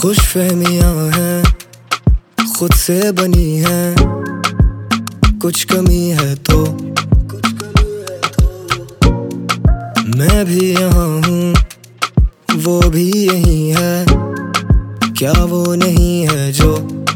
खुशफहमियां हैं खुद से बनी हैं, कुछ कमी है तो मैं भी यहाँ हूँ, वो भी यही है, क्या वो नहीं है जो?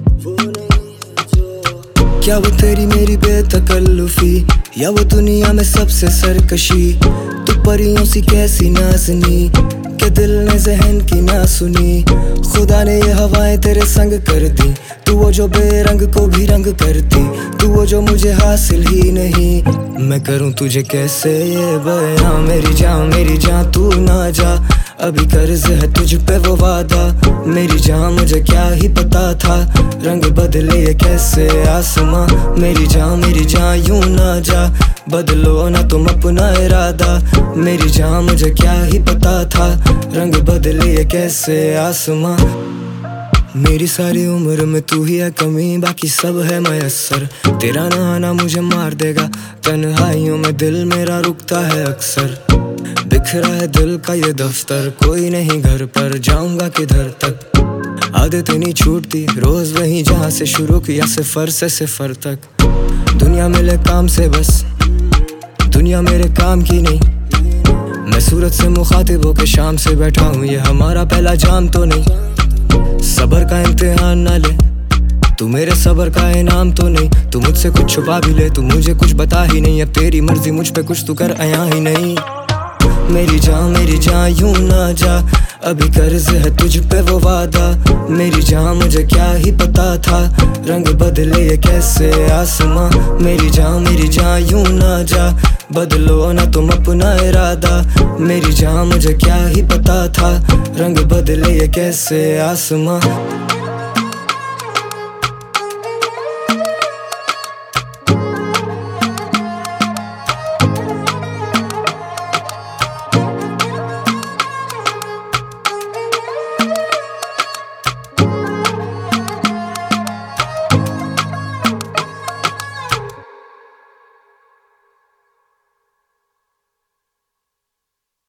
क्या वो तेरी मेरी बेतकल्लुफी, या वो दुनिया में सबसे सरकशी? तू परियों सी कैसी नाज़नी के दिल ने जहन की ना सुनी। खुदा ने ये हवाएं तेरे संग कर दी, तू वो जो बेरंग को भी रंग करती, तू वो जो मुझे हासिल ही नहीं। मैं करूँ तुझे कैसे ये बयां, मेरी जान तू ना जा, अभी कर्ज है तुझ पे वो वादा। मेरी जान मुझे क्या ही पता था, रंग बदले ये कैसे आसमां। मेरी जान यूं ना जा, बदलो ना तुम अपना इरादा। मेरी जान मुझे क्या ही पता था, रंग बदले ये कैसे आसमां। मेरी सारी उम्र में तू ही है कमी, बाकी सब है मयस्सर। तेरा ना आना मुझे मार देगा, तन्हाइयों में दिल मेरा रुकता है अक्सर। बिखरा है दिल का ये दफ्तर, कोई नहीं घर पर, जाऊंगा किधर तक। आदत नहीं छूटती रोज वही जहाँ से शुरू किया, सिफर से सिफर तक। दुनिया मिले काम से बस, दुनिया मेरे काम की नहीं। मैं सूरत से मुखातिब होके शाम से बैठा हूँ, ये हमारा पहला जाम तो नहीं। सबर का इम्तिहान ना ले, तू मेरे सबर का इनाम तो नहीं। तू मुझसे कुछ छुपा भी ले, तू मुझे कुछ बता ही नहीं। अब तेरी मर्जी मुझ पे कुछ तू कर आया ही नहीं। मेरी जान यूं ना जा, अभी कर्ज है तुझ पे वो वादा। मेरी जान मुझे क्या ही पता था, रंग बदले ये कैसे आसमां। मेरी जान यूं ना जा, बदलो ना तुम अपना इरादा। मेरी जान मुझे क्या ही पता था, रंग बदले ये कैसे आसमां।